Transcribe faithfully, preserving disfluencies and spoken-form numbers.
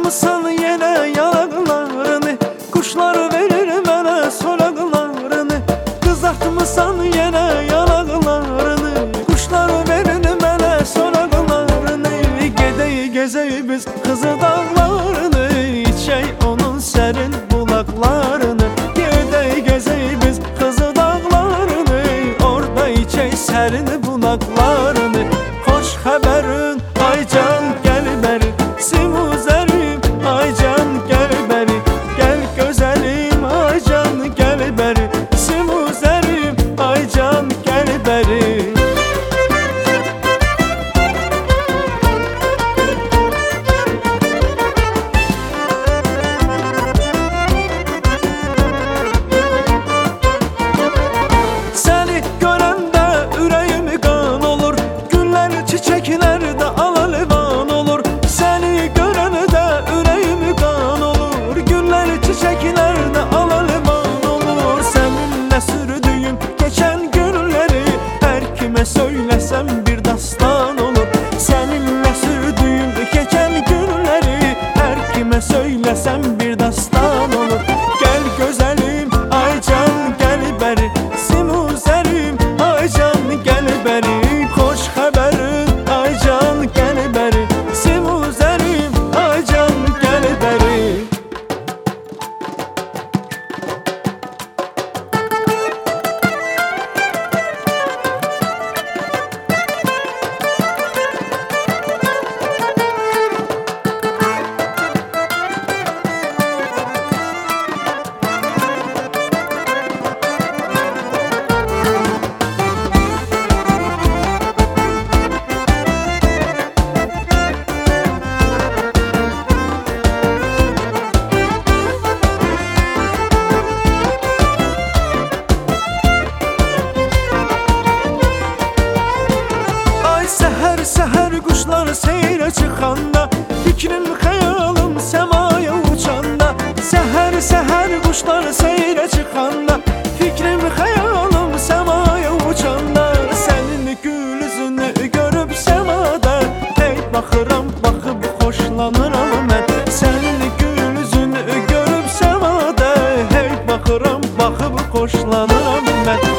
Qızartmısan yenə yanaqlarını, quşlar verir mənə soraqlarını. Qızartmısan yenə yanaqlarını, quşlar verir mənə soraqlarını. Gedək gezək biz Qızı dağlarını, içək onun sərin bulaqlarını. Gedək gezək biz Qızı dağlarını, orada içək sərin bulaqlarını. Xoş xəbərin ay can gəl bəri, simuzərim ay can gəl bəri. Gəl gözəlim ay can gəl bəri, simuzərim ay can gəl bəri. Səni görəndə ürəyim qan olur, güllər çiçəklər də al-alvan olur. Səni görəndə ürəyim qan olur, güllər çiçəklər də al-alvan olur. Səninlə sürdüyüm keçən günləri hər kimə söyləsəm bir dastan olur. Səninlə sürdüyüm keçən günləri hər kimə söyləsəm bir dastan olur. Gəl gözəlim ay can gəl bəri, simuzərim ay can gəl bəri. Xoş xəbərin ay can gəl bəri, simuzərim ay can gəl bəri. Səhər səhər quşlar seyrə çıxanda, fikrim xəyalım səmaya uçanda. Səhər səhər quşlar seyrə çıxanda, fikrim xəyalım səmaya uçanda. Sənin gül üzünü görüb səmada, hey baxıram baxıb xoşlanıram mən. Sənin gül üzünü görüb səmada, hey baxıram baxıb xoşlanıram mən.